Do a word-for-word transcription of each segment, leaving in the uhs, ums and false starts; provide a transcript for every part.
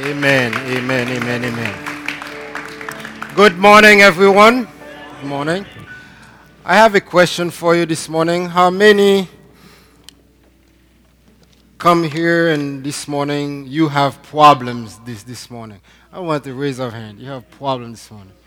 Amen, amen, amen, amen. Good morning, everyone. Good morning. I have a question for you this morning. How many come here and this morning you have problems this, this morning? I want to raise your hand. You have problems this morning.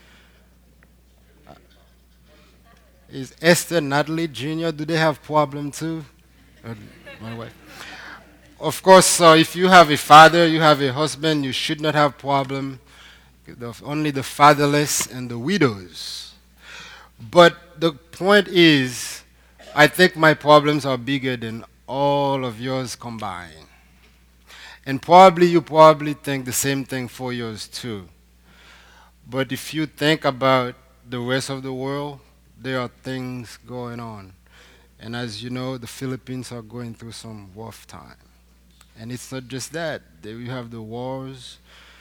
Is Esther, Natalie, Junior, do they have problem too? Uh, my wife. Of course, uh, if you have a father, you have a husband, you should not have problem. The, only the fatherless and the widows. But the point is, I think my problems are bigger than all of yours combined. And probably you probably think the same thing for yours too. But if you think about the rest of the world, there are things going on. And as you know, the Philippines are going through some rough time. And it's not just that. There you have the wars.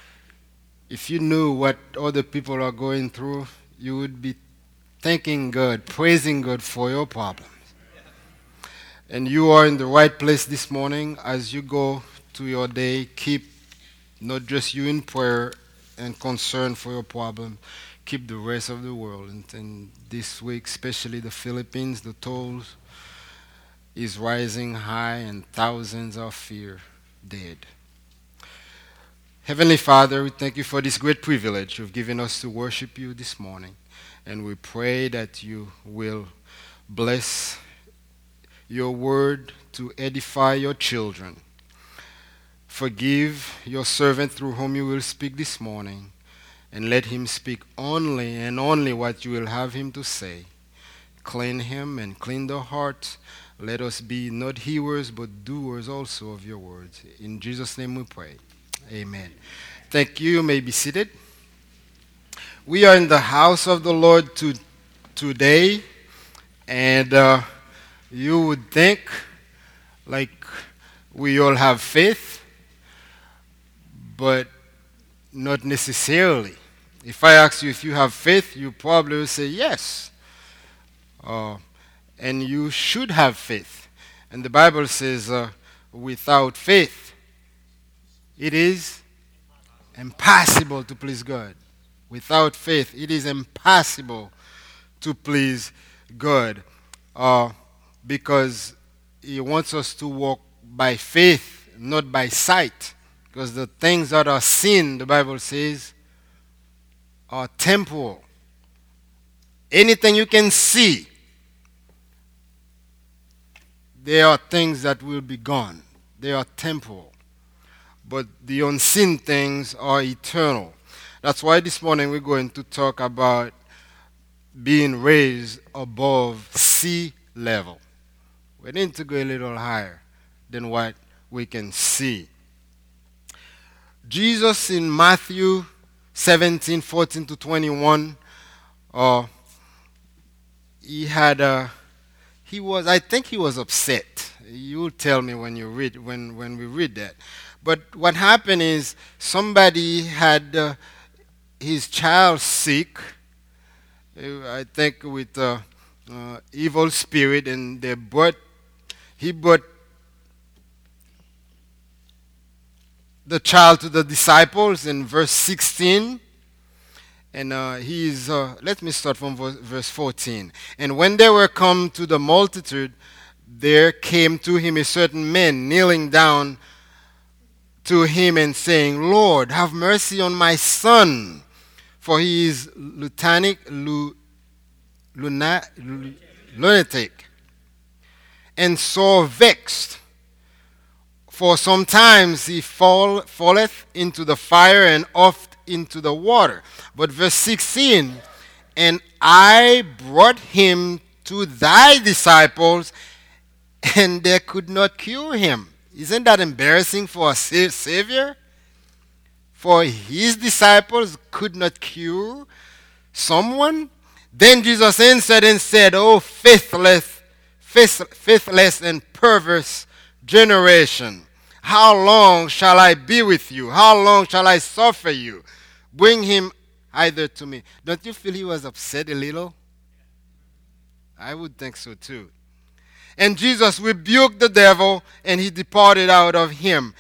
If you knew what other people are going through, you would be thanking God, praising God for your problems. And you are in the right place this morning. As you go to your day, keep not just you in prayer and concern for your problem, keep the rest of the world. And, and this week, especially the Philippines, the tolls is rising high and thousands are fear dead. Heavenly Father, we thank you for this great privilege you've given us to worship you this morning. And we pray that you will bless your word to edify your children. Forgive your servant through whom you will speak this morning, and let him speak only and only what you will have him to say. Clean him and clean the heart. Let us be not hearers but doers also of your words. In Jesus' name we pray. Amen. Thank you. You may be seated. We are in the house of the Lord to, today, and uh, you would think like we all have faith, but not necessarily. If I ask you if you have faith, you probably will say yes. Uh, and you should have faith. And the Bible says, uh, without faith, it is impossible to please God. Without faith, it is impossible to please God. Uh, because He wants us to walk by faith, not by sight. Because the things that are seen, the Bible says, are temporal. Anything you can see, there are things that will be gone. They are temporal. But the unseen things are eternal. That's why this morning we're going to talk about being raised above sea level. We need to go a little higher than what we can see. Jesus in Matthew seventeen, fourteen to twenty-one, uh, he had a, he was, I think he was upset. You'll tell me when you read, when, when we read that. But what happened is somebody had uh, his child sick, uh, I think with uh, uh, evil spirit, and they brought, he brought the child to the disciples in verse sixteen. And uh, he's, uh, let me start from verse fourteen. And when they were come to the multitude, there came to him a certain man kneeling down to him and saying, Lord, have mercy on my son, for he is lunatic, lu, luna, lu, lunatic, and sore vexed. For sometimes he fall, falleth into the fire and oft into the water. But verse sixteen, and I brought him to thy disciples, and they could not cure him. Isn't that embarrassing for a Savior? For his disciples could not cure someone? Then Jesus answered and said, O faithless, faith, faithless and perverse generation, how long shall I be with you? How long shall I suffer you? Bring him either to me. Don't you feel he was upset a little? I would think so too. And Jesus rebuked the devil, and he departed out of him.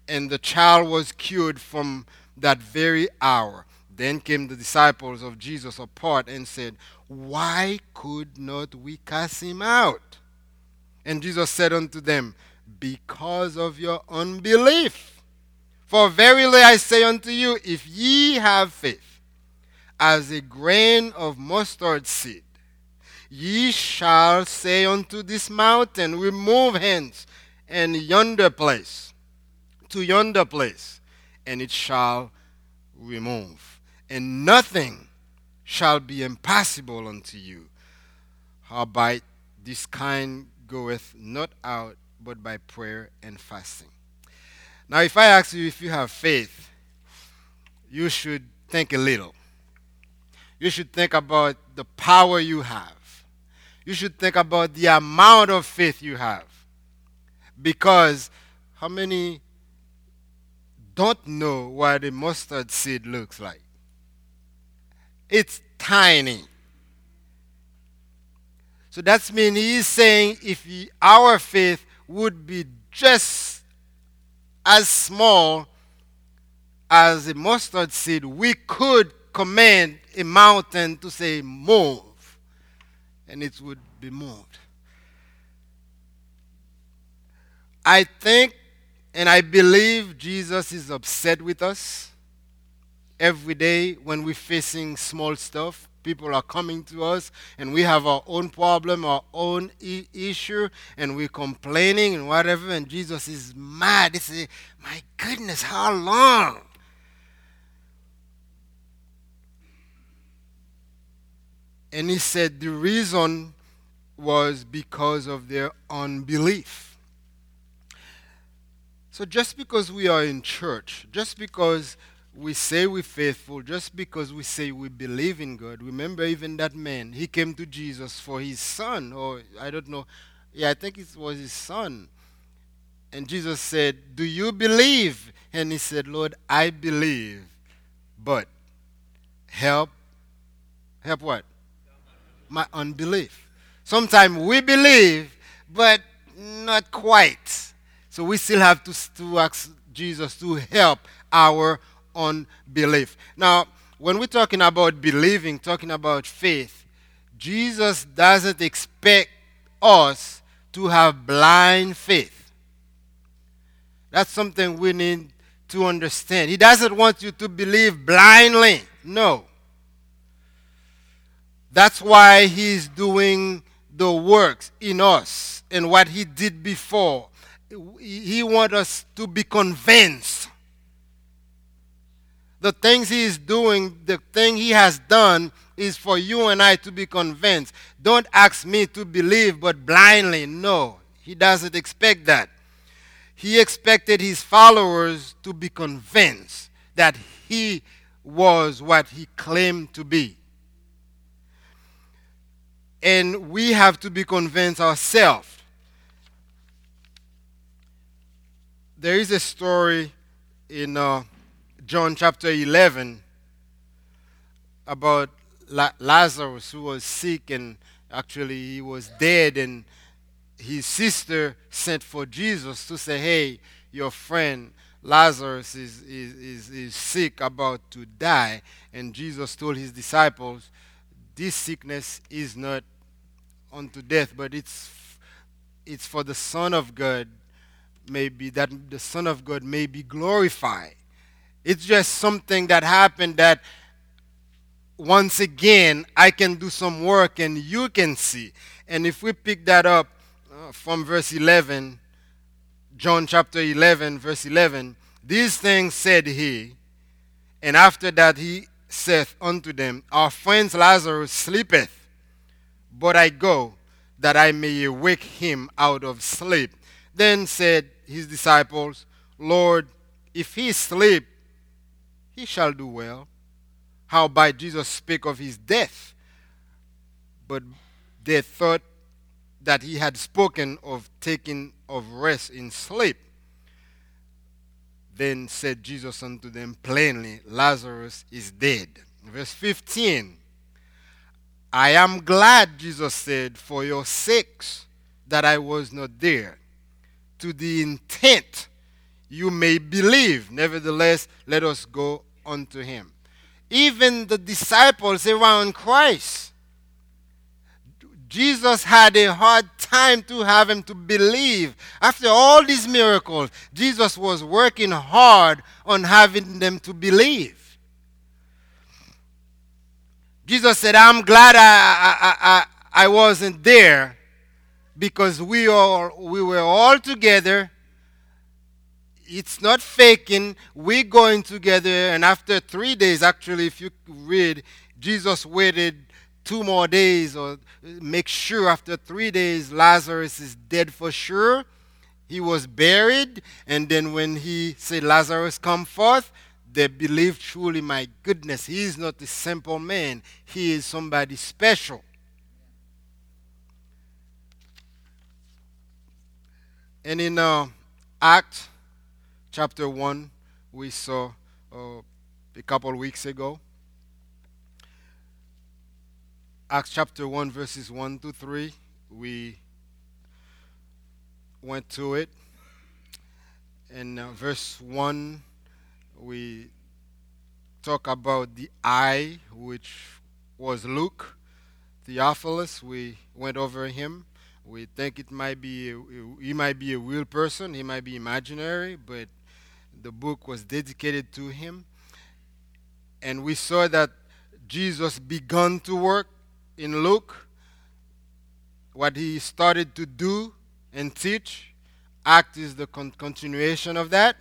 And the child was cured from that very hour. Then came the disciples of Jesus apart and said, Why could not we cast him out? And Jesus said unto them, Because of your unbelief. For verily I say unto you, if ye have faith as a grain of mustard seed, ye shall say unto this mountain, Remove hence and yonder place to yonder place, and it shall remove. And nothing shall be impossible unto you. Howbeit this kind goeth not out but by prayer and fasting. Now, if I ask you if you have faith, you should think a little. You should think about the power you have. You should think about the amount of faith you have. Because how many don't know what a mustard seed looks like? It's tiny. So that's mean he's saying if he, our faith would be just as small as a mustard seed, we could command a mountain to say move, and it would be moved. I think and I believe Jesus is upset with us every day when we're facing small stuff. People are coming to us and we have our own problem, our own I- issue, and we're complaining and whatever, and Jesus is mad. He says, my goodness, how long? And he said the reason was because of their unbelief. So just because we are in church, just because we say we're faithful, just because we say we believe in God. Remember even that man, he came to Jesus for his son, or I don't know. Yeah, I think it was his son. And Jesus said, do you believe? And he said, Lord, I believe, but help, help what? My unbelief. Sometimes we believe, but not quite. So we still have to, to ask Jesus to help our unbelief. Now, when we're talking about believing, talking about faith, Jesus doesn't expect us to have blind faith. That's something we need to understand. He doesn't want you to believe blindly. No. That's why he's doing the works in us and what he did before. He wants us to be convinced. The things he is doing, the thing he has done is for you and I to be convinced. Don't ask me to believe but blindly. No, he doesn't expect that. He expected his followers to be convinced that he was what he claimed to be. And we have to be convinced ourselves. There is a story in uh, John chapter eleven about La- Lazarus who was sick, and actually he was dead, and his sister sent for Jesus to say, hey, your friend Lazarus is, is, is, is sick, about to die. And Jesus told his disciples, this sickness is not unto death, but it's it's for the Son of God, maybe that the Son of God may be glorified. It's just something that happened that once again I can do some work and you can see. And if we pick that up uh, from verse eleven, John chapter eleven, verse eleven, these things said he, and after that he saith unto them, our friend Lazarus sleepeth, but I go that I may awake him out of sleep. Then said his disciples, Lord, if he sleep, he shall do well. Howbeit Jesus spake of his death, but they thought that he had spoken of taking of rest in sleep. Then said Jesus unto them plainly, Lazarus is dead. Verse fifteen, I am glad, Jesus said, for your sakes that I was not there, to the intent you may believe. Nevertheless, let us go unto him. Even the disciples around Christ, Jesus had a hard time to have him to believe. After all these miracles, Jesus was working hard on having them to believe. Jesus said, I'm glad I, I, I, I wasn't there, because we, all, we were all together. It's not faking. We're going together. And after three days, actually, if you read, Jesus waited two more days, or make sure after three days Lazarus is dead for sure. He was buried. And then when he said, Lazarus, come forth, they believed truly, my goodness, he is not a simple man. He is somebody special. And in uh, Acts chapter one, we saw uh, a couple weeks ago, Acts chapter one, verses one to three, we went to it. In uh, verse one, we talk about the I, which was Luke. Theophilus, we went over him. We think it might be, a, he might be a real person, he might be imaginary, but the book was dedicated to him. And we saw that Jesus began to work in Luke, what he started to do and teach. Act is the con- continuation of that.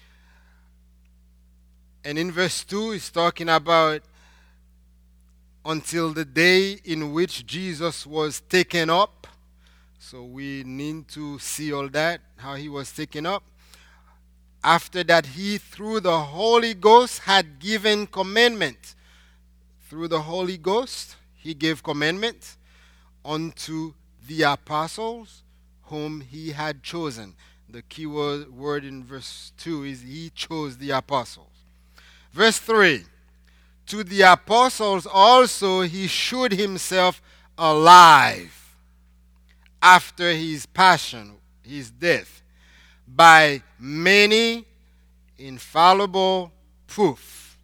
And in verse two, he's talking about until the day in which Jesus was taken up. So we need to see all that, how he was taken up. After that, he, through the Holy Ghost, had given commandment. Through the Holy Ghost, he gave commandment unto the apostles whom he had chosen. The key word, word in verse two is he chose the apostles. Verse three, to the apostles also he showed himself alive after his passion, his death, by many infallible proof,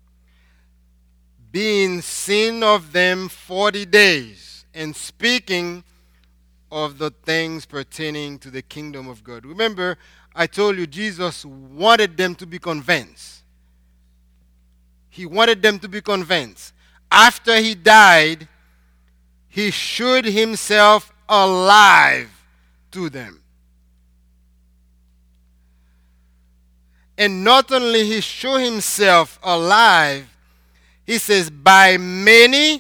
being seen of them forty days, and speaking of the things pertaining to the kingdom of God. Remember, I told you Jesus wanted them to be convinced. He wanted them to be convinced. After he died, he showed himself alive to them. And not only he showed himself alive, he says, by many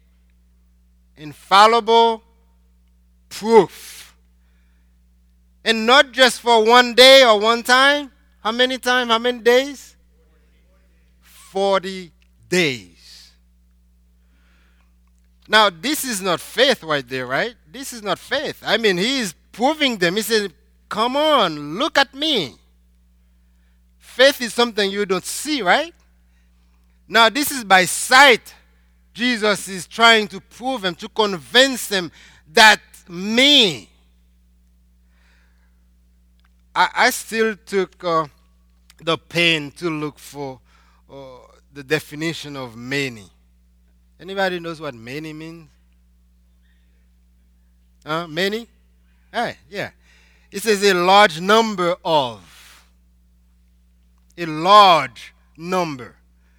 infallible proof. And not just for one day or one time. How many times? How many days? Forty days. Now, this is not faith right there, right? This is not faith. I mean, he is proving them. He said, come on, look at me. Faith is something you don't see, right? Now, this is by sight. Jesus is trying to prove them, to convince them that me. I, I still took uh, the pain to look for uh, the definition of many. Anybody knows what many means? Uh, many? Hey, yeah. It says a large number of. A large number.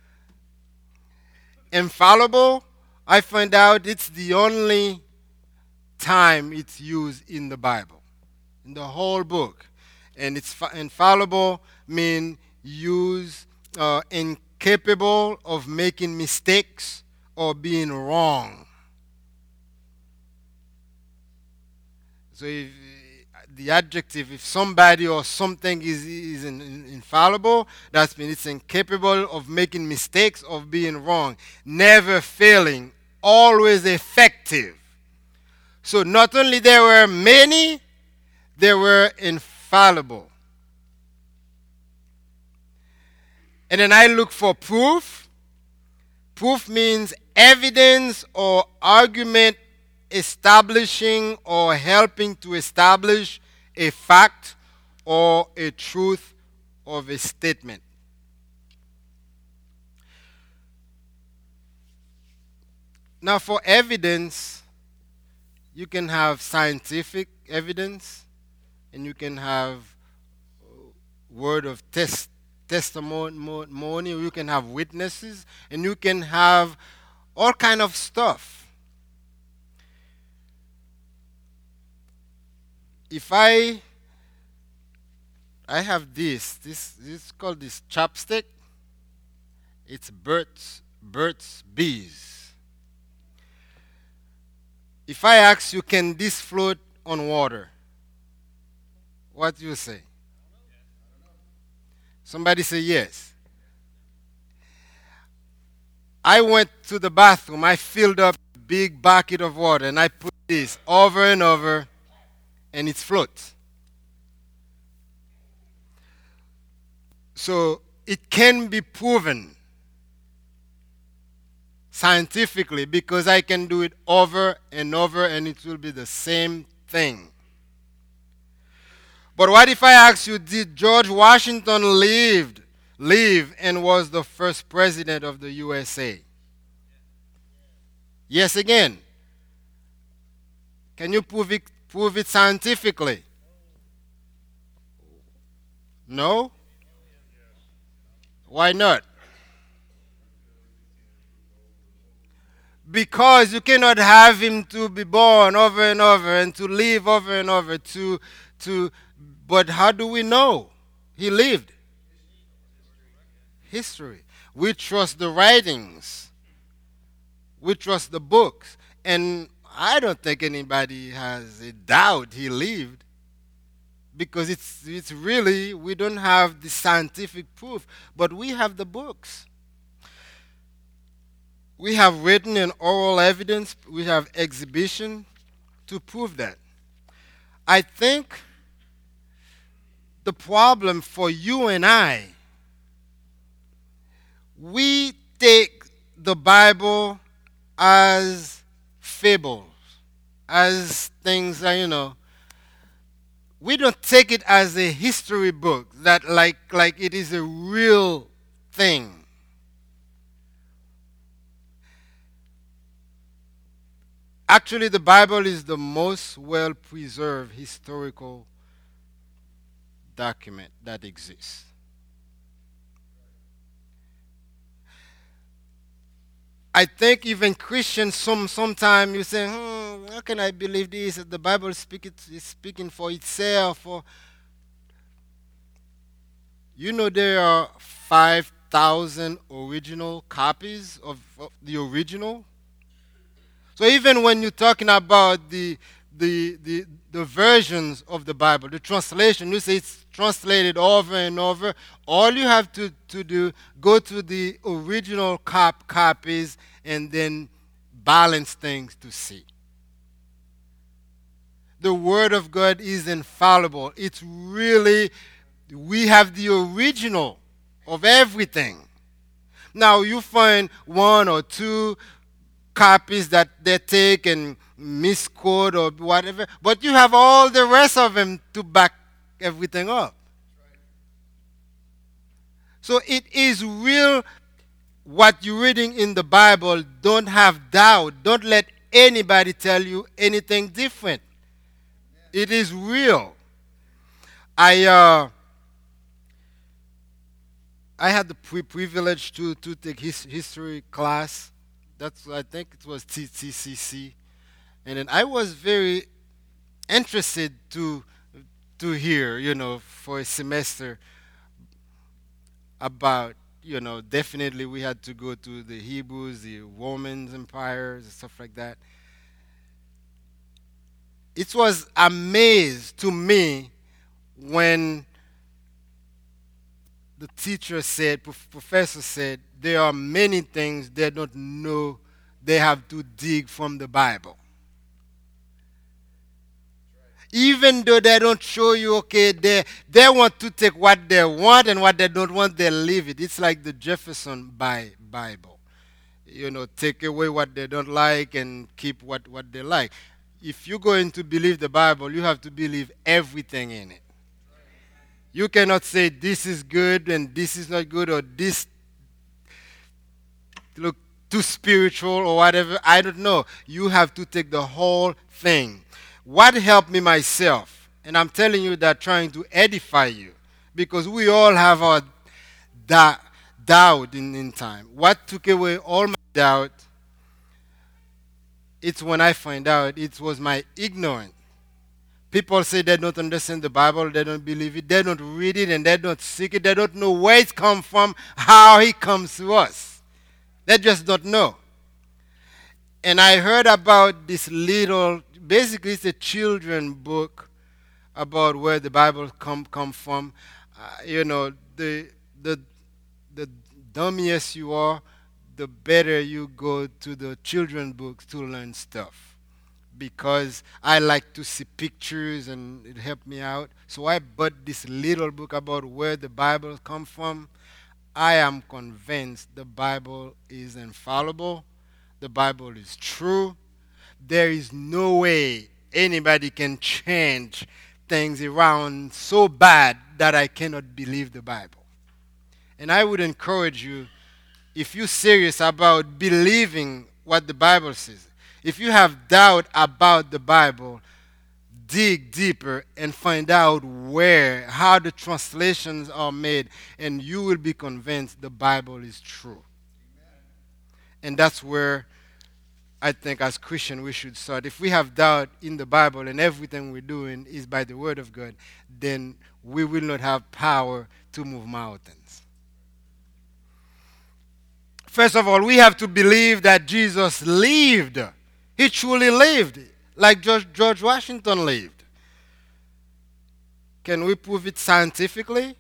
Infallible, I find out it's the only time it's used in the Bible, in the whole book. And it's fa- infallible mean used uh, incapable of making mistakes or being wrong. So if the adjective, if somebody or something is, is in, in, infallible, that means it's incapable of making mistakes, of being wrong, never failing, always effective. So not only there were many, there were infallible. And then I look for proof. Proof means evidence or argument establishing or helping to establish a fact or a truth of a statement. Now, for evidence, you can have scientific evidence, and you can have word of test testimony. You can have witnesses, and you can have all kind of stuff. If I I have this, this this is called this chopstick. It's Burt's Burt's Bees. If I ask you, can this float on water? What do you say? Somebody say yes. I went to the bathroom. I filled up a big bucket of water and I put this over and over and it floats. So it can be proven scientifically because I can do it over and over and it will be the same thing. But what if I ask you, did George Washington lived, live and was the first president of the U S A? Yes, again. Can you prove it, prove it scientifically? No? Why not? Because you cannot have him to be born over and over and to live over and over to to but how do we know he lived? History. We trust the writings. We trust the books. And I don't think anybody has a doubt he lived. Because it's it's really, we don't have the scientific proof, but we have the books. We have written and oral evidence, we have exhibition to prove that. I think the problem for you and I, we take the Bible as fables, as things that, you know, we don't take it as a history book that like like it is a real thing. Actually, the Bible is the most well-preserved historical document that exists. I think even Christians, some sometime you say, hmm, how can I believe this? The Bible speak it, is speaking for itself. Or, you know, there are five thousand original copies of, of the original. So even when you're talking about the, the, the, the versions of the Bible, the translation, you say it's translated over and over. All you have to, to do, go to the original cop copies and then balance things to see. The Word of God is infallible. It's really, we have the original of everything. Now you find one or two copies that they take and misquote or whatever, but you have all the rest of them to back everything up. So it is real what you're reading in the Bible. Don't have doubt. Don't let anybody tell you anything different. It is real. I uh, I had the pri- privilege to, to take his history class. That's, I think it was T T C C, and then I was very interested to to hear, you know, for a semester about, you know, definitely we had to go to the Hebrews, the Roman empires, and stuff like that. It was amazed to me when the teacher said, prof- professor said, there are many things they don't know. They have to dig from the Bible. Even though they don't show you, okay, they, they want to take what they want and what they don't want, they leave it. It's like the Jefferson Bi- Bible. You know, take away what they don't like and keep what, what they like. If you're going to believe the Bible, you have to believe everything in it. You cannot say this is good and this is not good, or this look too spiritual or whatever. I don't know. You have to take the whole thing. What helped me myself, and I'm telling you that trying to edify you, because we all have our da- doubt in, in time. What took away all my doubt, it's when I find out it was my ignorance. People say they don't understand the Bible, they don't believe it, they don't read it, and they don't seek it, they don't know where it comes from, how it comes to us. They just don't know. And I heard about this little, basically it's a children book about where the Bible come come from. Uh, you know, the the the dummiest you are, the better you go to the children books to learn stuff. Because I like to see pictures and it helped me out. So I bought this little book about where the Bible come from. I am convinced the Bible is infallible. The Bible is true. There is no way anybody can change things around so bad that I cannot believe the Bible. And I would encourage you, if you're serious about believing what the Bible says, if you have doubt about the Bible, dig deeper and find out where, how the translations are made, and you will be convinced the Bible is true. And that's where I think as Christians we should start. If we have doubt in the Bible and everything we're doing is by the Word of God, then we will not have power to move mountains. First of all, we have to believe that Jesus lived. He truly lived, like George, George Washington lived. Can we prove it scientifically?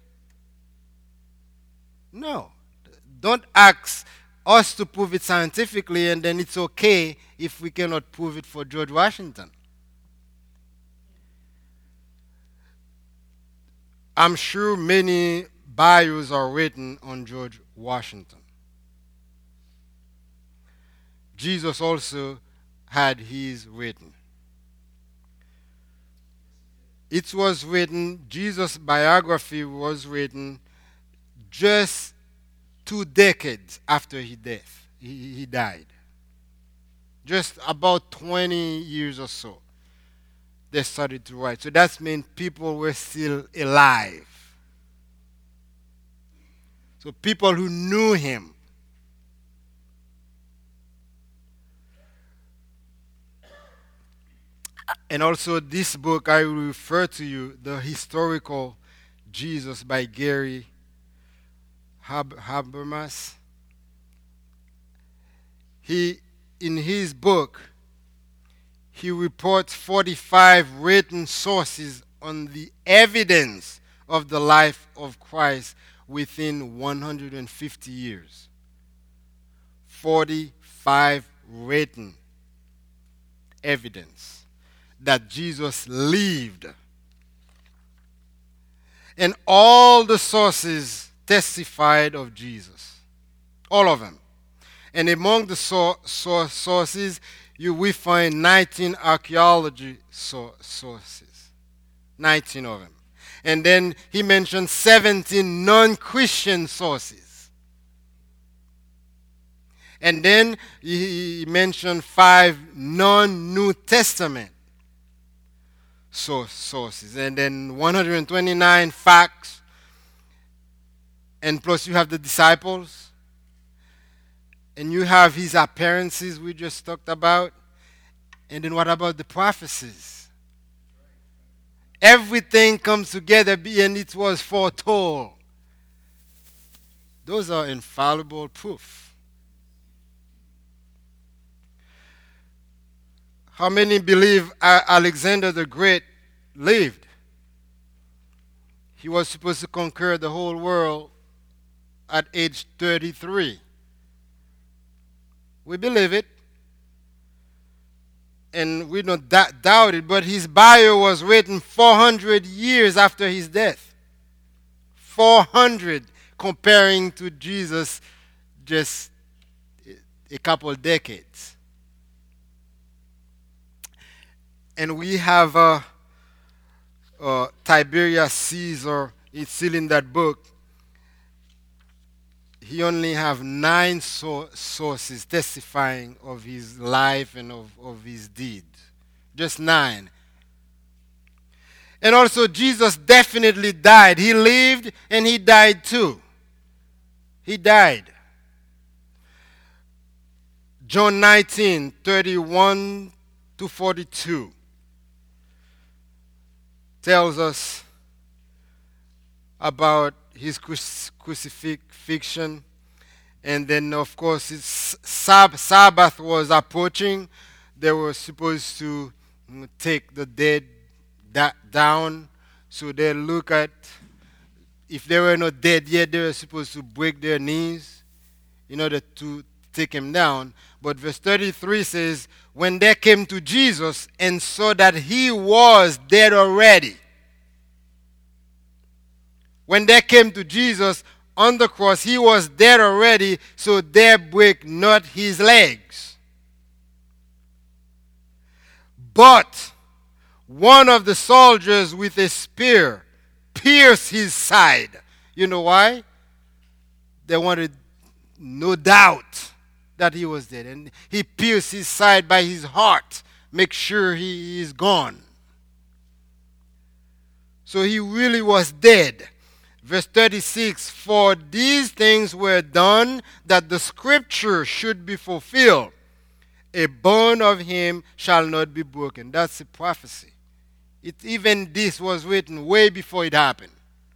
No. Don't ask us to prove it scientifically, and then it's okay if we cannot prove it for George Washington. I'm sure many bios are written on George Washington. Jesus also had his written. It was written, Jesus' biography was written just two decades after his death. He, he died. Just about twenty years or so, they started to write. So that means people were still alive. So people who knew him. And also this book I will refer to you, The Historical Jesus by Gary Hab- Habermas. He, in his book, he reports forty-five written sources on the evidence of the life of Christ within one hundred fifty years. forty-five written evidence that Jesus lived. And all the sources testified of Jesus. All of them. And among the so- so- sources, you we find nineteen archaeology so- sources. nineteen of them. And then he mentioned seventeen non-Christian sources. And then he mentioned five non-New Testament sources, and then one hundred twenty-nine facts, and plus you have the disciples, and you have his appearances we just talked about, and then what about the prophecies? Everything comes together, and it was foretold. Those are infallible proof. How many believe Alexander the Great lived? He was supposed to conquer the whole world at age thirty-three. We believe it. And we don't da- doubt it, but his bio was written four hundred years after his death. four hundred, comparing to Jesus just a couple decades. And we have uh, uh, Tiberius Caesar it's still in that book. He only have nine so- sources testifying of his life and of, of his deed. Just nine. And also Jesus definitely died. He lived and he died too. He died. John nineteen, thirty-one to forty-two tells us about his crucifixion. And then, of course, it's Sab- Sabbath was approaching. They were supposed to mm, take the dead da- down. So they look at, if they were not dead yet, they were supposed to break their knees in order to take him down. But verse thirty-three says, when they came to Jesus and saw that he was dead already, when they came to Jesus on the cross, he was dead already, so they break not his legs. But one of the soldiers with a spear pierced his side. You know why? They wanted no doubt that he was dead. And he pierced his side by his heart, make sure he is gone. So he really was dead. Verse thirty-six, for these things were done that the scripture should be fulfilled. A bone of him shall not be broken. That's a prophecy. It, even this was written way before it happened.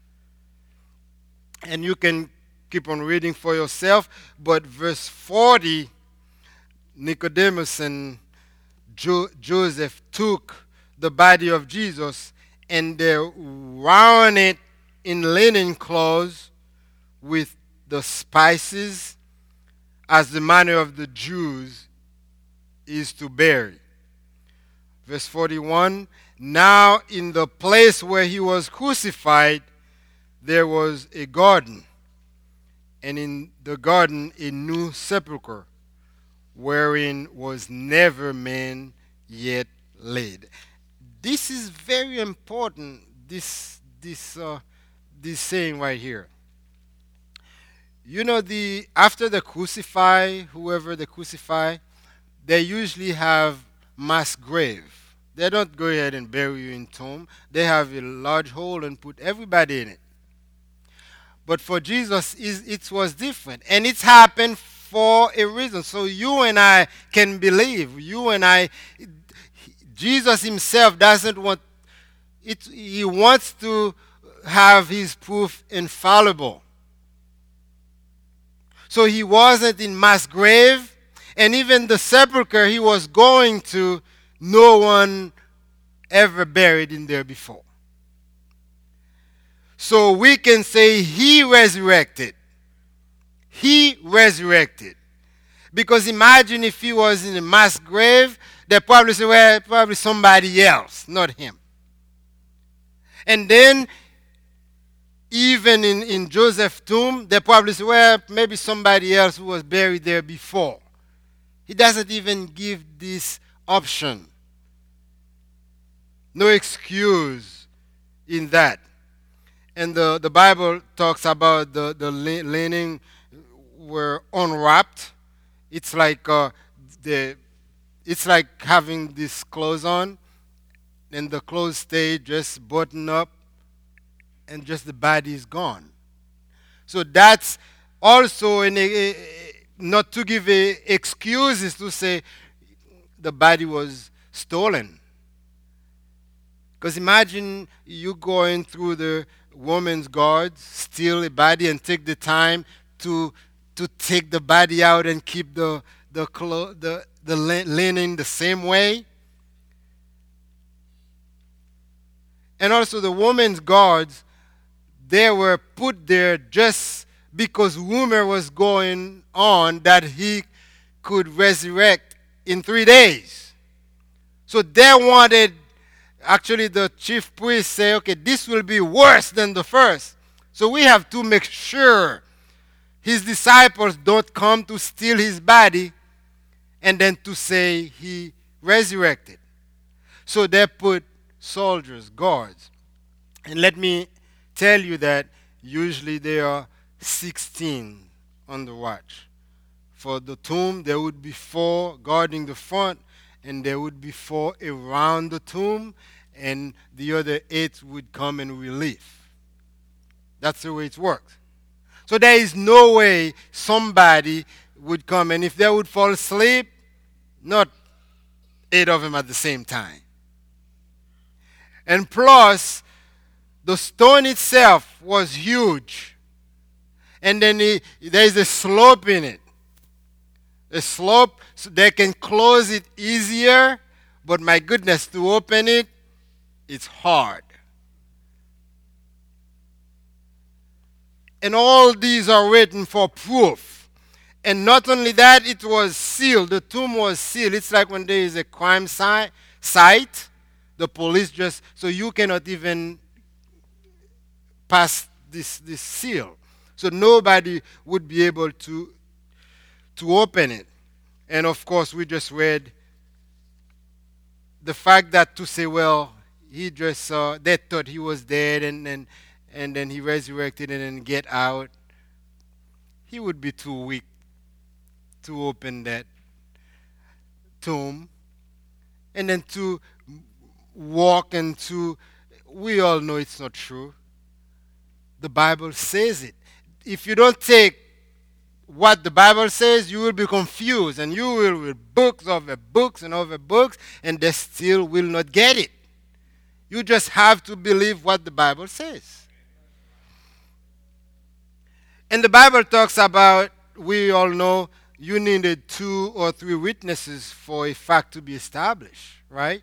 And you can keep on reading for yourself. But verse forty, Nicodemus and jo- Joseph took the body of Jesus and they wound it in linen cloths with the spices, as the manner of the Jews is to bury. Verse forty-one, now in the place where he was crucified, there was a garden, and in the garden a new sepulchre, wherein was never man yet laid. This is very important, this, this, uh, this saying right here. You know, the after they crucify whoever they crucify, they usually have mass grave. They don't go ahead and bury you in tomb. They have a large hole and put everybody in it. But for Jesus, it was different. And it's happened for a reason. So you and I can believe. You and I, Jesus himself doesn't want it. He wants to have his proof infallible. So he wasn't in mass grave, and even the sepulcher he was going to, no one ever buried in there before. So we can say he resurrected. He resurrected. Because imagine if he was in a mass grave, they probably say, well, probably somebody else, not him. And then even in, in Joseph's tomb, they probably say, well, maybe somebody else who was buried there before. He doesn't even give this option. No excuse in that. And the, the Bible talks about the, the linen were unwrapped. It's like uh, the it's like having this clothes on, and the clothes stay just buttoned up, and just the body is gone. So that's also an, a, a, not to give a, excuses to say the body was stolen. Because imagine you going through the woman's guards, steal a body, and take the time to to take the body out and keep the the clo- the the linen the same way. And also the women's guards, they were put there just because rumor was going on that he could resurrect in three days. So they wanted, actually the chief priest say, okay, this will be worse than the first. So we have to make sure his disciples don't come to steal his body and then to say he resurrected. So they put soldiers, guards. And let me tell you that usually there are sixteen on the watch. For the tomb, there would be four guarding the front, and there would be four around the tomb, and the other eight would come in relief. That's the way it works. So there is no way somebody would come, and if they would fall asleep, not eight of them at the same time. And plus, the stone itself was huge. And then it, there is a slope in it. A slope, so they can close it easier, but my goodness, to open it, it's hard. And all these are waiting for proof. And not only that, it was sealed. The tomb was sealed. It's like when there is a crime si- site, the police just, so you cannot even pass this, this seal. So nobody would be able to to open it. And of course, we just read the fact that to say, well, he just uh, they thought he was dead, and then and then he resurrected and then get out. He would be too weak to open that tomb, and then to walk into. We all know it's not true. The Bible says it. If you don't take what the Bible says, you will be confused, and you will read books over books and over books, and they still will not get it. You just have to believe what the Bible says. And the Bible talks about, we all know, you needed two or three witnesses for a fact to be established, right?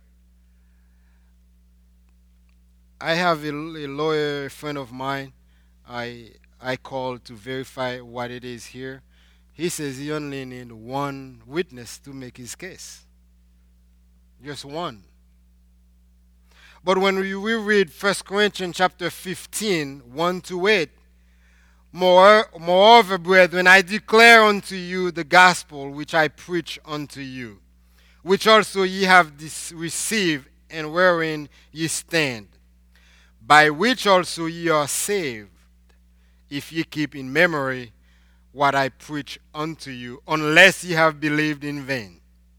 I have a, a lawyer friend of mine. I I called to verify what it is here. He says he only needs one witness to make his case. Just one. But when we, we read First Corinthians chapter fifteen, one to eight, More, moreover, brethren, I declare unto you the gospel which I preach unto you, which also ye have dis- received, and wherein ye stand, by which also ye are saved, if ye keep in memory what I preach unto you, unless ye have believed in vain.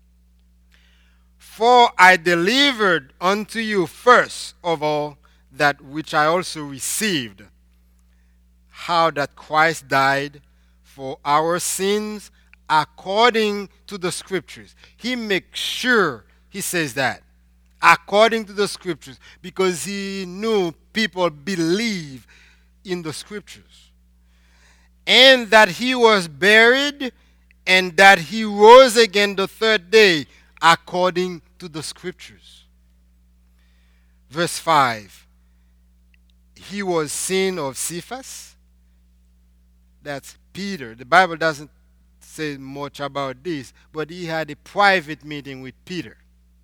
For I delivered unto you first of all that which I also received, how that Christ died for our sins according to the Scriptures. He makes sure he says that, according to the Scriptures, because he knew people believe in the Scriptures. And that he was buried, and that he rose again the third day, according to the Scriptures. Verse five. He was seen of Cephas. That's Peter. The Bible doesn't say much about this, but he had a private meeting with Peter.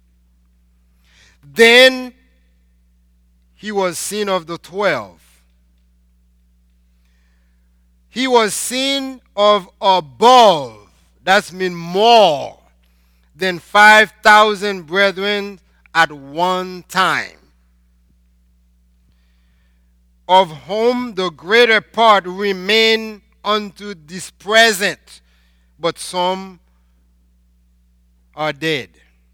Then he was seen of the twelve. He was seen of above, that's mean more than five thousand brethren at one time, of whom the greater part remain unto this present, but some are dead.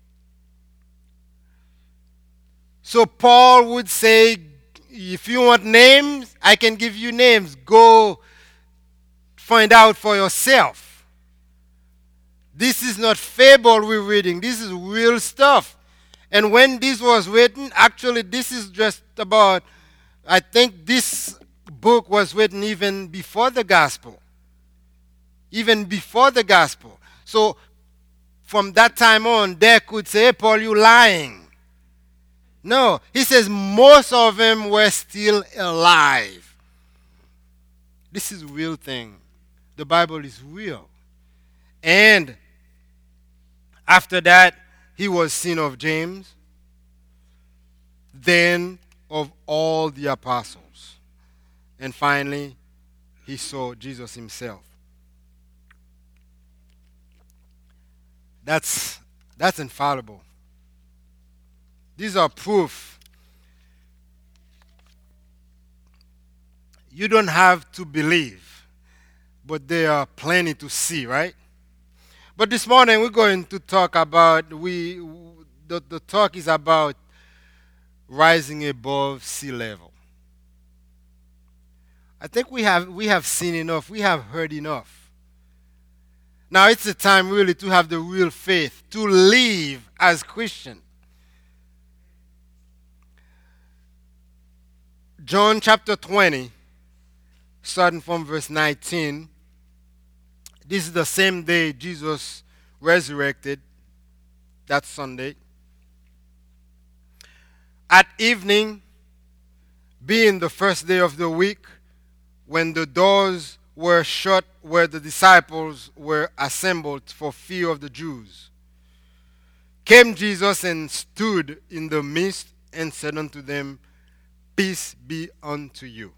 So Paul would say, if you want names, I can give you names. Go find out for yourself. This is not fable we're reading. This is real stuff. And when this was written, actually this is just about, I think this book was written even before the gospel. Even before the gospel. So from that time on, they could say, hey, Paul, you lying. No, he says most of them were still alive. This is a real thing. The Bible is real. And after that, he was seen of James, then of all the apostles. And finally, he saw Jesus himself. That's, that's infallible. These are proof you don't have to believe, but there are plenty to see, right? But this morning we're going to talk about we the, the talk is about rising above sea level. I think we have we have seen enough, we have heard enough. Now it's the time really to have the real faith, to live as Christian. John chapter twenty, starting from verse nineteen. This is the same day Jesus resurrected, that Sunday. At evening, being the first day of the week, when the doors were shut where the disciples were assembled for fear of the Jews, came Jesus and stood in the midst and said unto them, Peace be unto you.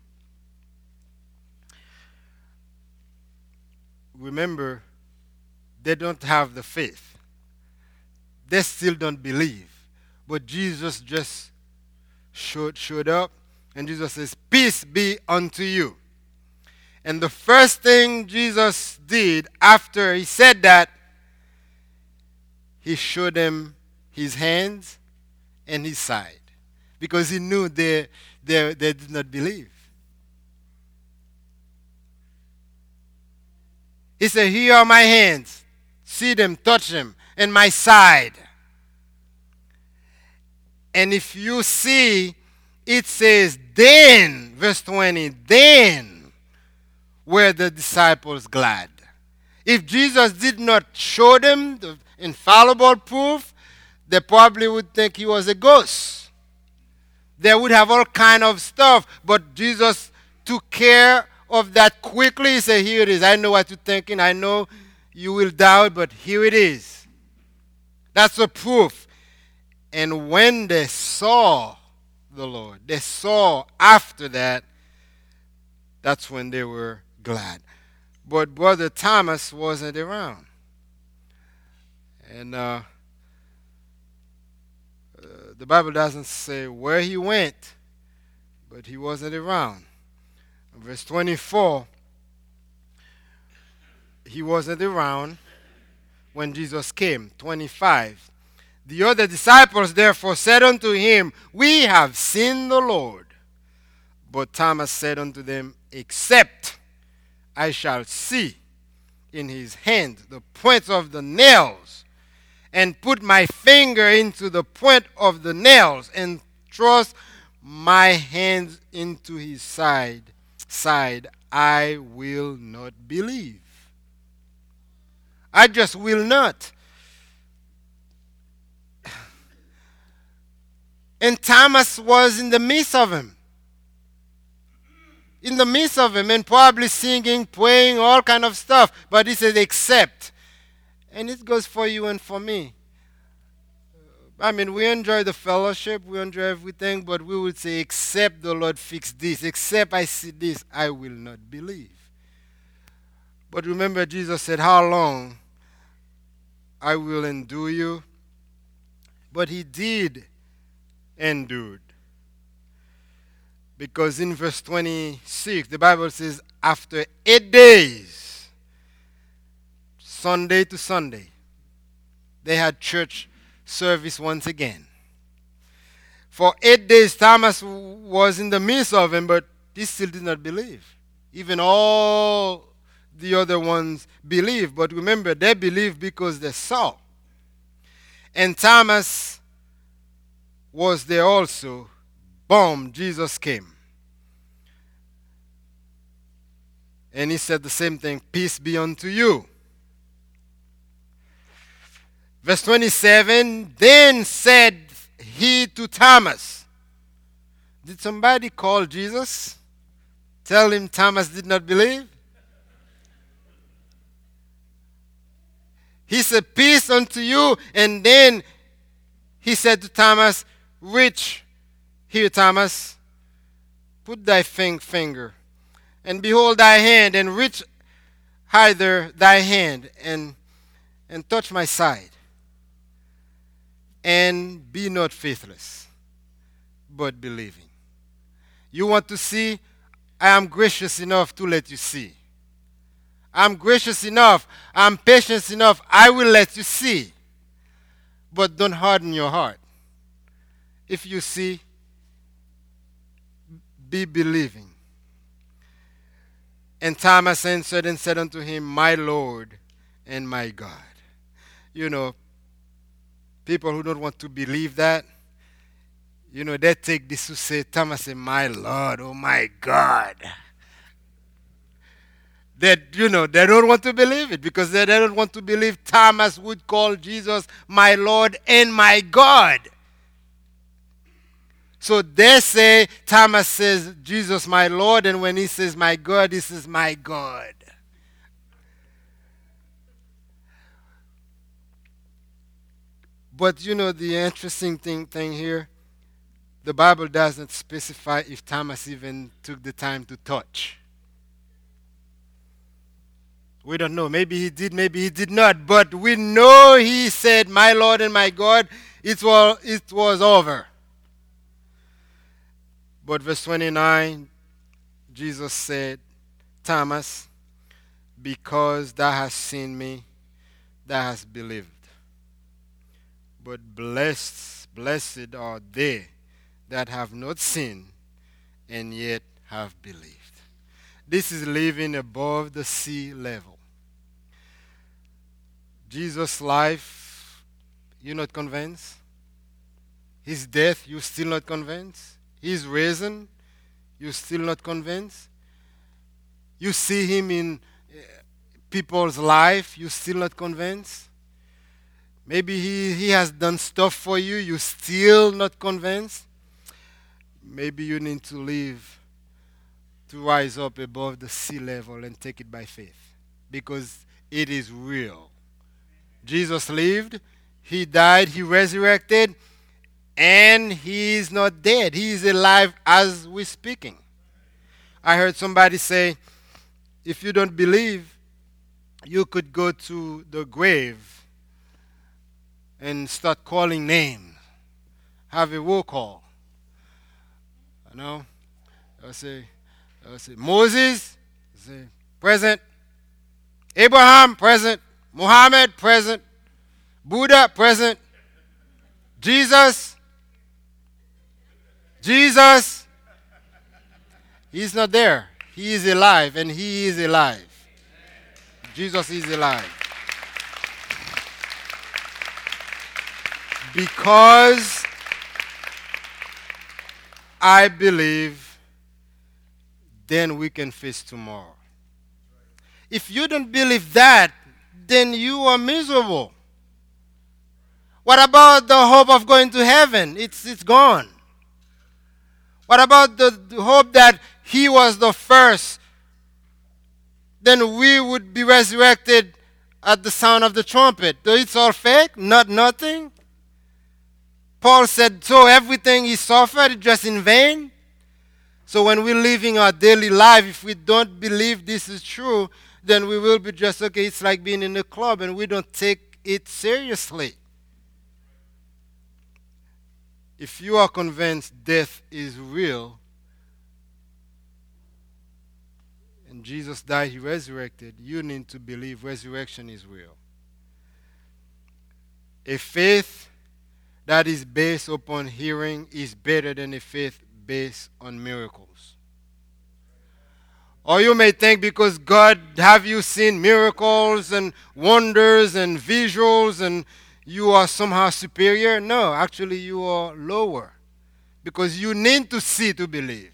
Remember, they don't have the faith. They still don't believe. But Jesus just showed, showed up, and Jesus says, Peace be unto you. And the first thing Jesus did after he said that, he showed them his hands and his side, because he knew they, they, they did not believe. He said, Here are my hands. See them, touch them, and my side. And if you see, it says, Then, verse twenty, then were the disciples glad. If Jesus did not show them the infallible proof, they probably would think he was a ghost. They would have all kind of stuff, but Jesus took care of that quickly. He said, Here it is. I know what you're thinking. I know you will doubt, but here it is. That's the proof. And when they saw the Lord, they saw after that, that's when they were glad. But Brother Thomas wasn't around. And uh, uh, the Bible doesn't say where he went, but he wasn't around. Verse twenty-four, he wasn't around when Jesus came. twenty-five, the other disciples therefore said unto him, We have seen the Lord. But Thomas said unto them, Except I shall see in his hand the points of the nails, and put my finger into the point of the nails, and thrust my hands into his side, side, I will not believe. I just will not. And Thomas was in the midst of him. In the midst of him, and probably singing, praying, all kind of stuff. But he said, except. And it goes for you and for me. I mean, we enjoy the fellowship, we enjoy everything, but we would say, except the Lord fix this, except I see this, I will not believe. But remember, Jesus said, how long I will endure you? But he did endured. Because in verse twenty-six, the Bible says, after eight days, Sunday to Sunday, they had church service once again. For eight days, Thomas was in the midst of him, but he still did not believe. Even all the other ones believed. But remember, they believed because they saw. And Thomas was there also. Boom, Jesus came. And he said the same thing, peace be unto you. Verse twenty-seven, then said he to Thomas. Did somebody call Jesus? Tell him Thomas did not believe? He said, peace unto you. And then he said to Thomas, reach here, Thomas, put thy fing- finger, and behold thy hand, and reach hither thy hand, and, and touch my side. And be not faithless, but believing. You want to see? I am gracious enough to let you see. I'm gracious enough. I'm patient enough. I will let you see. But don't harden your heart. If you see, be believing. And Thomas answered and said unto him, My Lord and my God. You know, people who don't want to believe that, you know, they take this to say, Thomas said, My Lord, oh my God. That, you know, they don't want to believe it because they, they don't want to believe Thomas would call Jesus my Lord and my God. So they say, Thomas says, Jesus my Lord, and when he says my God, he says my God. But you know the interesting thing, thing here, the Bible doesn't specify if Thomas even took the time to touch. We don't know. Maybe he did, maybe he did not. But we know he said, My Lord and my God, it was, it was over. But verse twenty-nine, Jesus said, Thomas, because thou hast seen me, thou hast believed. But blessed, blessed are they that have not seen and yet have believed. This is living above the sea level. Jesus' life, you're not convinced? His death, you're still not convinced? His risen, you're still not convinced? You see him in uh, people's life, you're still not convinced? Maybe he, he has done stuff for you, you're still not convinced? Maybe you need to live to rise up above the sea level and take it by faith. Because it is real. Jesus lived, he died, he resurrected, and he is not dead. He is alive as we're speaking. I heard somebody say, if you don't believe, you could go to the grave and start calling names. Have a roll call. You know? I'll say, I'll say Moses, I'll say, present. Abraham, present. Muhammad, present. Buddha, present. Jesus, Jesus, he's not there. He is alive, and he is alive. Jesus is alive. Because I believe, then we can face tomorrow. If you don't believe that, then you are miserable. What about the hope of going to heaven? It's, it's gone. What about the, the hope that he was the first? Then we would be resurrected at the sound of the trumpet. So it's all fake, not nothing. Paul said, so everything he suffered is just in vain. So when we're living our daily life, if we don't believe this is true, then we will be just, okay, it's like being in a club and we don't take it seriously. If you are convinced death is real, and Jesus died, he resurrected, you need to believe resurrection is real. A faith that is based upon hearing is better than a faith based on miracles. Or you may think because God have you seen miracles and wonders and visuals and you are somehow superior. No, actually you are lower. Because you need to see to believe.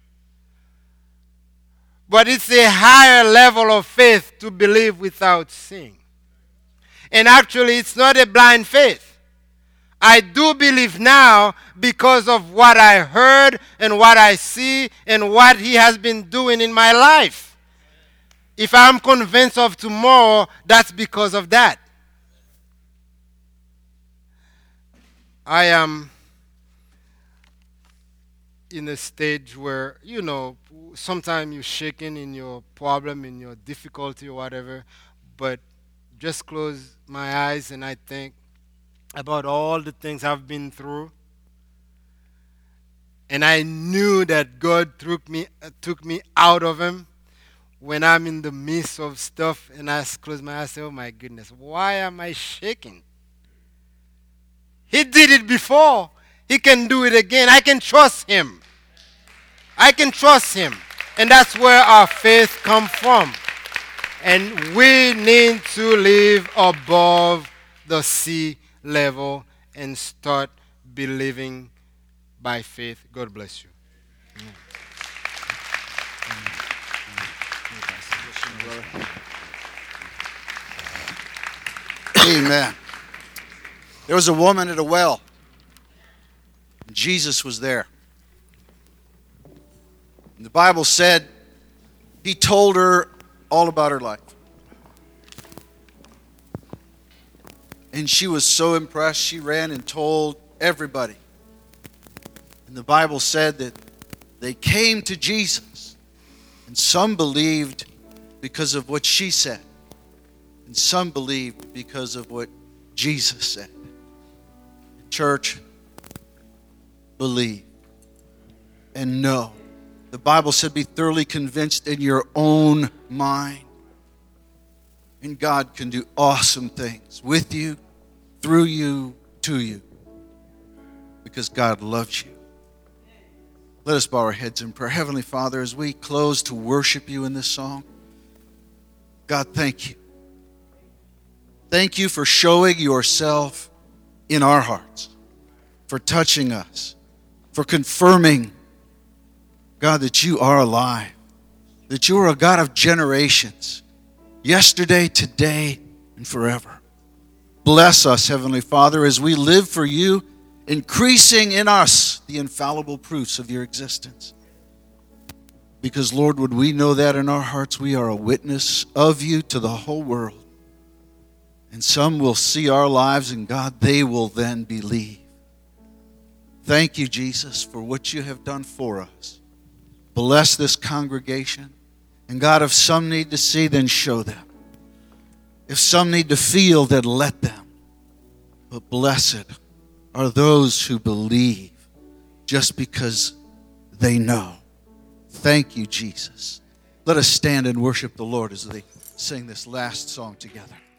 But it's a higher level of faith to believe without seeing. And actually it's not a blind faith. I do believe now because of what I heard and what I see and what he has been doing in my life. If I'm convinced of tomorrow, that's because of that. I am in a stage where, you know, sometimes you're shaking in your problem, in your difficulty or whatever, but just close my eyes and I think about all the things I've been through. And I knew that God took me, uh, took me out of him when I'm in the midst of stuff and I close my eyes and say, oh my goodness, why am I shaking? He did it before. He can do it again. I can trust him. I can trust him. And that's where our faith comes from. And we need to live above the sea level and start believing by faith. God bless you. Amen. There was a woman at a well. Jesus was there. And the Bible said he told her all about her life. And she was so impressed, she ran and told everybody. And the Bible said that they came to Jesus. And some believed because of what she said. And some believed because of what Jesus said. Church, believe and know. The Bible said be thoroughly convinced in your own mind. And God can do awesome things with you, through you, to you. Because God loves you. Let us bow our heads in prayer. Heavenly Father, as we close to worship you in this song, God, thank you. Thank you for showing yourself in our hearts, for touching us, for confirming, God, that you are alive, that you are a God of generations, yesterday, today, and forever. Bless us, Heavenly Father, as we live for you, increasing in us the infallible proofs of your existence. Because, Lord, would we know that in our hearts we are a witness of you to the whole world. And some will see our lives, and God, they will then believe. Thank you, Jesus, for what you have done for us. Bless this congregation. And God, if some need to see, then show them. If some need to feel, then let them. But blessed are those who believe just because they know. Thank you, Jesus. Let us stand and worship the Lord as they sing this last song together.